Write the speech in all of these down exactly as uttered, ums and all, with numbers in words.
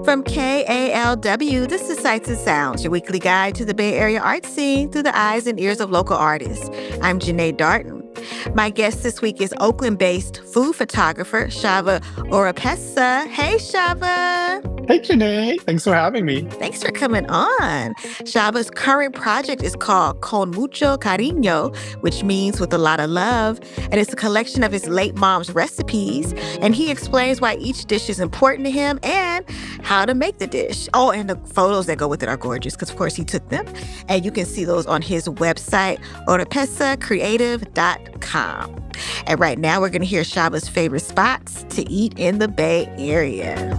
From K A L W, this is Sights and Sounds, your weekly guide to the Bay Area art scene through the eyes and ears of local artists. I'm Janae Darton. My guest this week is Oakland-based food photographer Shava Oropesa. Hey, Shava. Hey, Janae. Thanks for having me. Thanks for coming on. Shava's current project is called Con Mucho Cariño, which means with a lot of love, and it's a collection of his late mom's recipes, and he explains why each dish is important to him and how to make the dish. Oh, and the photos that go with it are gorgeous because, of course, he took them, and you can see those on his website, oropesa creative dot com. And right now, we're going to hear Shava's favorite spots to eat in the Bay Area.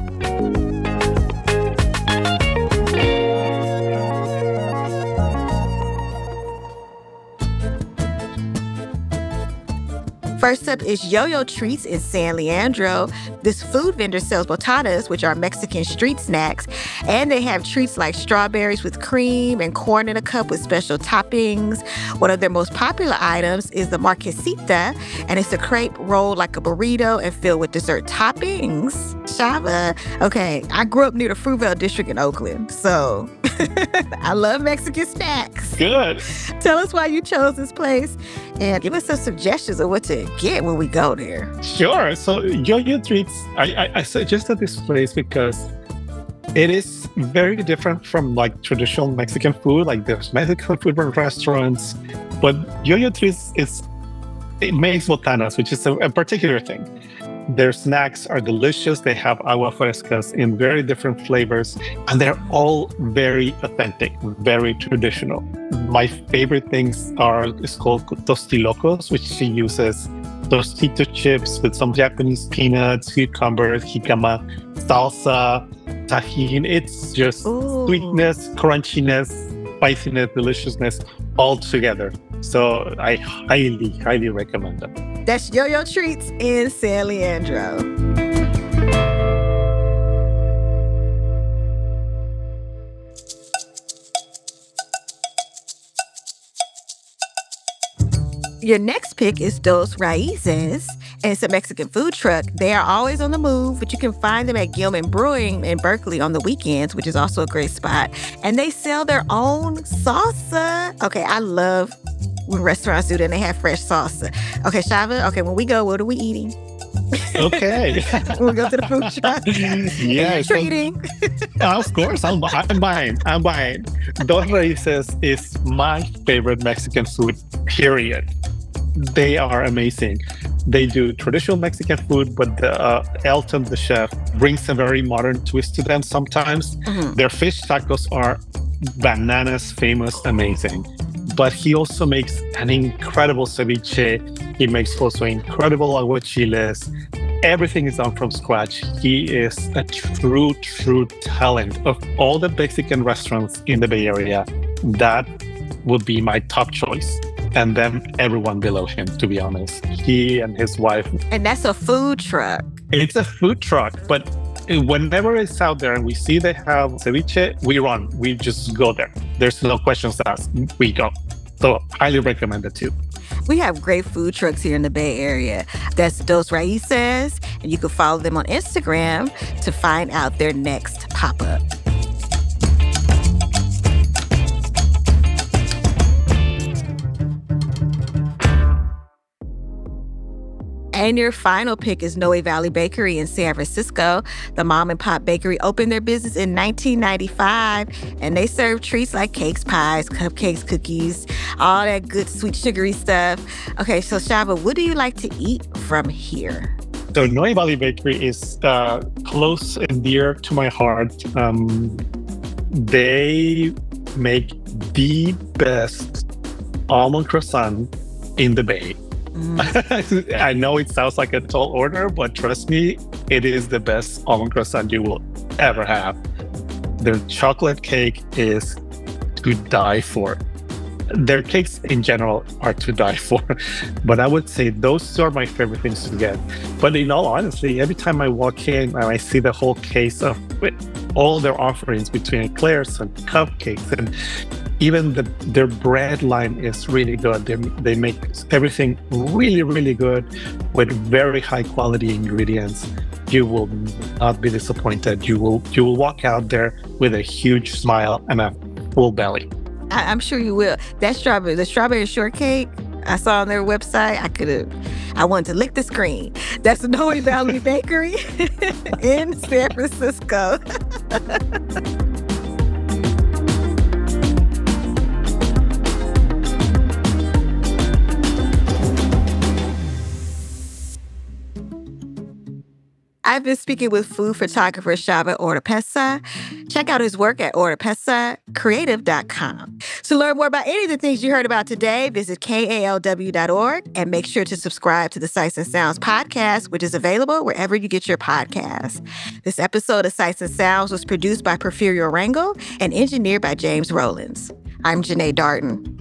First up is Yo-Yo Treats in San Leandro. This food vendor sells botanas, which are Mexican street snacks, and they have treats like strawberries with cream and corn in a cup with special toppings. One of their most popular items is the marquesita, and it's a crepe rolled like a burrito and filled with dessert toppings. Shava, okay, I grew up near the Fruitvale district in Oakland, so I love Mexican snacks. Good. Tell us why you chose this place and give us some suggestions of what to get when we go there. Sure. So Yo-Yo Treats, I, I, I suggested this place because it is very different from like traditional Mexican food. Like there's Mexican food restaurants, but Yo-Yo Treats is, it makes botanas, which is a, a particular thing. Their snacks are delicious. They have agua frescas in very different flavors, and they're all very authentic, very traditional. My favorite things are, it's called tostilocos, which she uses tostito chips with some Japanese peanuts, cucumbers, jicama, salsa, tajin. It's just Ooh. Sweetness, crunchiness, spiciness, deliciousness all together. So I highly, highly recommend them. That's Yo-Yo Treats in San Leandro. Your next pick is Dos Raíces, and it's a Mexican food truck. They are always on the move, but you can find them at Gilman Brewing in Berkeley on the weekends, which is also a great spot. And they sell their own salsa. Okay, I love when restaurants do that and they have fresh salsa. Okay, Shava, okay, when we go, what are we eating? Okay. When we go to the food truck. Yeah. Treating. So, of course, I'm, I'm buying. I'm buying. Dos Raíces is my favorite Mexican food, period. They are amazing. They do traditional Mexican food, but the, uh, Elton, the chef, brings a very modern twist to them sometimes. Mm-hmm. Their fish tacos are bananas, famous, amazing. But he also makes an incredible ceviche. He makes also incredible aguachiles. Everything is done from scratch. He is a true, true talent. Of all the Mexican restaurants in the Bay Area, that would be my top choice. And then everyone below him, to be honest. He and his wife. And that's a food truck. It's a food truck, but whenever it's out there and we see they have ceviche, we run. We just go there. There's no questions asked. We go. So highly recommend it too. We have great food trucks here in the Bay Area. That's Dos Raíces, and you can follow them on Instagram to find out their next pop-up. And your final pick is Noe Valley Bakery in San Francisco. The mom and pop bakery opened their business in nineteen ninety-five, and they serve treats like cakes, pies, cupcakes, cookies, all that good, sweet, sugary stuff. Okay, so Shava, what do you like to eat from here? So Noe Valley Bakery is uh, close and dear to my heart. Um, they make the best almond croissant in the Bay. Mm. I know it sounds like a tall order, but trust me, it is the best almond croissant you will ever have. Their chocolate cake is to die for. Their cakes in general are to die for, but I would say those two are my favorite things to get. But in all honesty, every time I walk in and I see the whole case of all their offerings between eclairs and cupcakes, and even the, their bread line is really good. They, they make everything really, really good with very high quality ingredients. you will not be disappointed. You will you will walk out there with a huge smile and a full belly. I, I'm sure you will. That strawberry, the strawberry shortcake I saw on their website, I could have, I wanted to lick the screen. That's the Noe Valley Bakery in San Francisco. I've been speaking with food photographer Shaba Oropesa. Check out his work at oropesa creative dot com. To learn more about any of the things you heard about today, visit K A L W dot org and make sure to subscribe to the Sights and Sounds podcast, which is available wherever you get your podcasts. This episode of Sights and Sounds was produced by Porfirio Rangel and engineered by James Rollins. I'm Janae Darton.